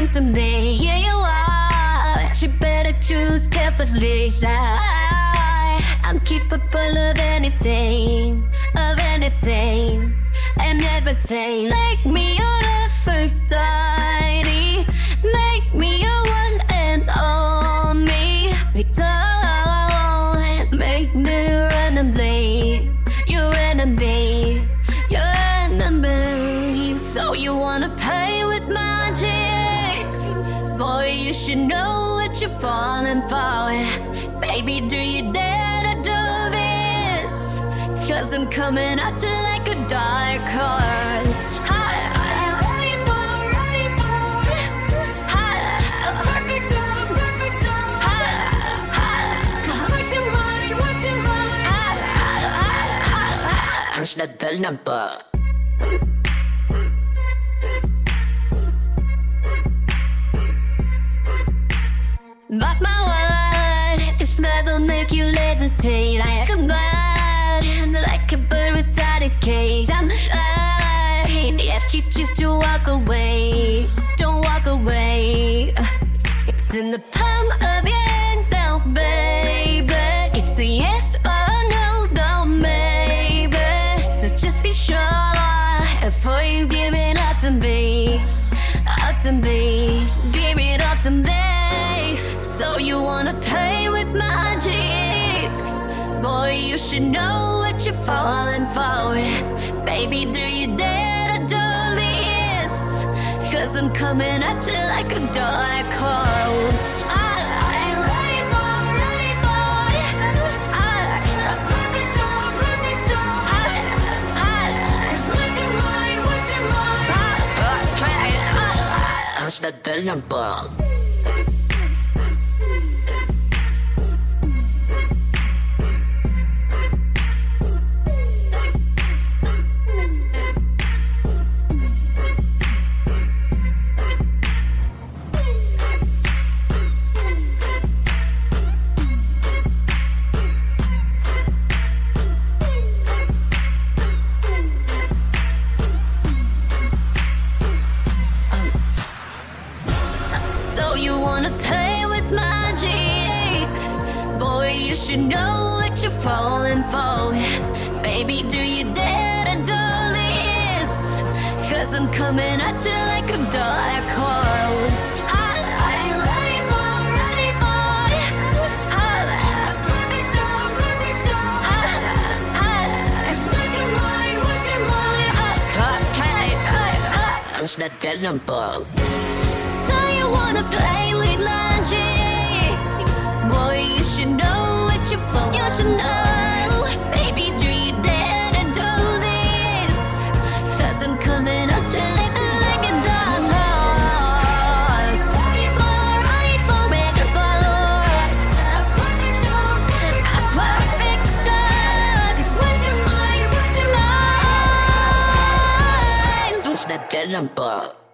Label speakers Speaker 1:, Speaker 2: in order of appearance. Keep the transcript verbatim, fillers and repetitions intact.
Speaker 1: come to me. Here you are, you better choose carefully. I, I'm capable of anything, of anything and everything. Make me your Aphrodite, make me your one and only. Don't make me your enemy, your enemy, your enemy. So you wanna play with magic? Boy, you should know what you're falling for. Baby, do you dare to do this? Cause I'm coming at you like a dark horse. Hi. Push the bell number. But my word is that'll make you levitate like a bird, like a bird without a cage. I'm the shine, if you choose to walk away, don't walk away. It's in the palm of your hand now, baby. It's a yes or no, no, maybe. So just be sure before you give it up to me, up to me, give it up to me. So you wanna play with magic? Boy, you should know what you're falling for. Baby, do you dare to do this? Cause I'm coming at you like a dark horse. I the bell number. So you wanna play with magic? Boy, you should know what you're falling for. Baby, do you dare to do this? Cause I'm coming at you like a dark horse. I, I, ready for, ready for it. I, perfect storm, perfect storm. I, I, it's what's in mine, what's in mine. I, okay, I, I, I'm not that number. So you wanna play with magic? Boy, you should know what you're for. You should know. Baby, do you dare to do this? Cause I'm coming at you like, like a dark horse. Right for make a ball. A perfect storm, a perfect start. It's what's in mine, what's in mine. Don't snap that number.